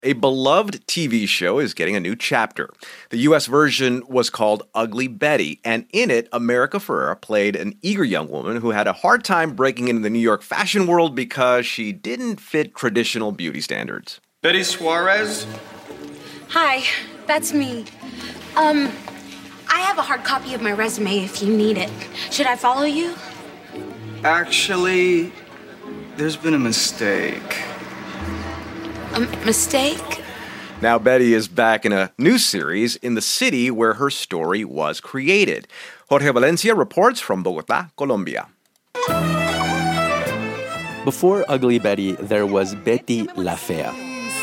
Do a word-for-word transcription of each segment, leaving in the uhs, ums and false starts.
A beloved T V show is getting a new chapter. The U S version was called Ugly Betty, and in it, America Ferrera played an eager young woman who had a hard time breaking into the New York fashion world because she didn't fit traditional beauty standards. Betty Suarez? Hi, that's me. Um, I have a hard copy of my resume if you need it. Should I follow you? Actually, there's been a mistake. A mistake? Now Betty is back in a new series in the city where her story was created. Jorge Valencia reports from Bogotá, Colombia. Before Ugly Betty, there was Betty La Fea.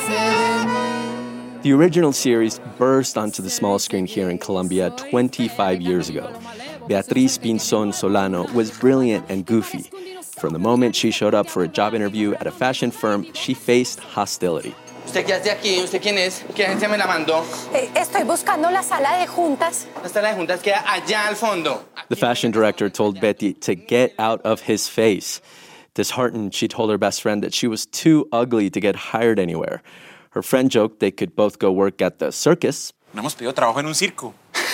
The original series burst onto the small screen here in Colombia twenty-five years ago. Beatriz Pinzón Solano was brilliant and goofy. From the moment she showed up for a job interview at a fashion firm, she faced hostility. ¿Usted qué hace aquí? ¿Usted quién es? ¿Qué agencia me la mandó? Estoy buscando la sala de juntas. La sala de juntas queda allá al fondo. The fashion director told Betty to get out of his face. Disheartened, she told her best friend that she was too ugly to get hired anywhere. Her friend joked they could both go work at the circus. No hemos pedido trabajo en un circo.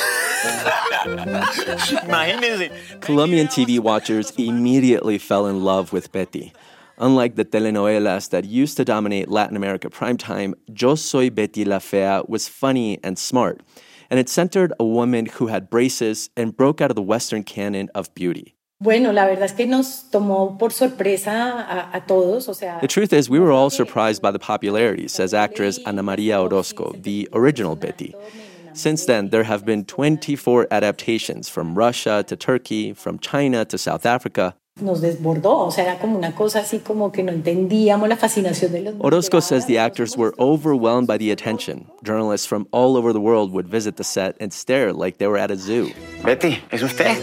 Colombian T V watchers immediately fell in love with Betty. Unlike the telenovelas that used to dominate Latin America primetime, Yo Soy Betty La Fea was funny and smart, and it centered a woman who had braces and broke out of the Western canon of beauty. Bueno, la verdad es que nos tomó por sorpresa a, a todos. O sea, the truth is, we were all surprised by the popularity, says actress Ana Maria Orozco, the original Betty. Since then, there have been twenty-four adaptations from Russia to Turkey, from China to South Africa. Nos desbordó, o sea, era como una cosa así como que no entendíamos la fascinación de los. Orozco says the actors were overwhelmed by the attention. Journalists from all over the world would visit the set and stare like they were at a zoo. Betty, ¿es usted?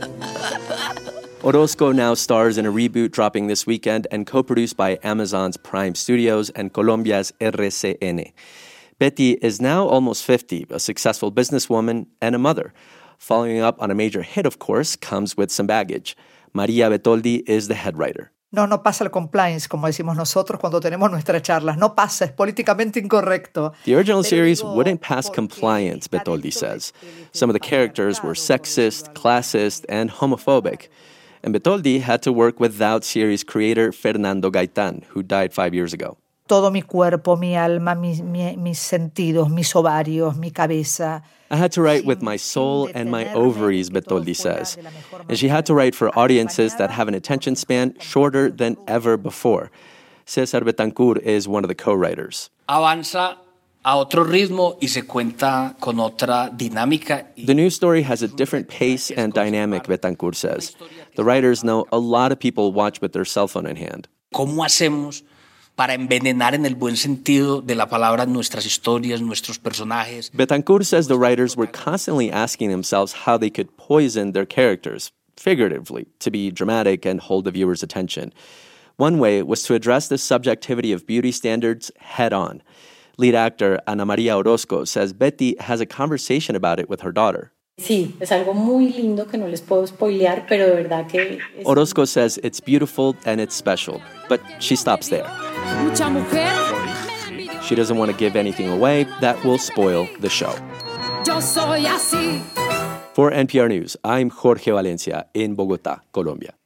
Orozco now stars in a reboot dropping this weekend and co-produced by Amazon's Prime Studios and Colombia's R C N. Betty is now almost fifty, a successful businesswoman and a mother. Following up on a major hit, of course, comes with some baggage. Maria Betoldi is the head writer. No, no pasa el compliance, como decimos nosotros cuando tenemos nuestras charlas. No pasa, es políticamente incorrecto. The original series wouldn't pass compliance, Betoldi says. Some of the characters were sexist, classist, and homophobic. And Betoldi had to work without series creator Fernando Gaitán, who died five years ago. Todo mi cuerpo, mi alma, mi, mi, mis sentidos, mis ovarios, mi cabeza. I had to write with my soul and my ovaries, Betoldi says. And she had to write for audiences that have an attention span shorter than ever before. César Betancourt is one of the co-writers. Avanza a otro ritmo y se cuenta con otra dinámica. The new story has a different pace and dynamic, Betancourt says. The writers know a lot of people watch with their cell phone in hand. ¿Cómo hacemos para envenenar en el buen sentido de la palabra nuestras historias, nuestros personajes? Betancourt says the writers were constantly asking themselves how they could poison their characters, figuratively, to be dramatic and hold the viewer's attention. One way was to address the subjectivity of beauty standards head-on. Lead actor Ana Maria Orozco says Betty has a conversation about it with her daughter. Sí, es algo muy lindo que no les puedo spoilear, pero de verdad que... Es... Orozco says it's beautiful and it's special, but she stops there. Mucha mujer. She doesn't want to give anything away that will spoil the show. Yo soy así. For N P R News, I'm Jorge Valencia in Bogotá, Colombia.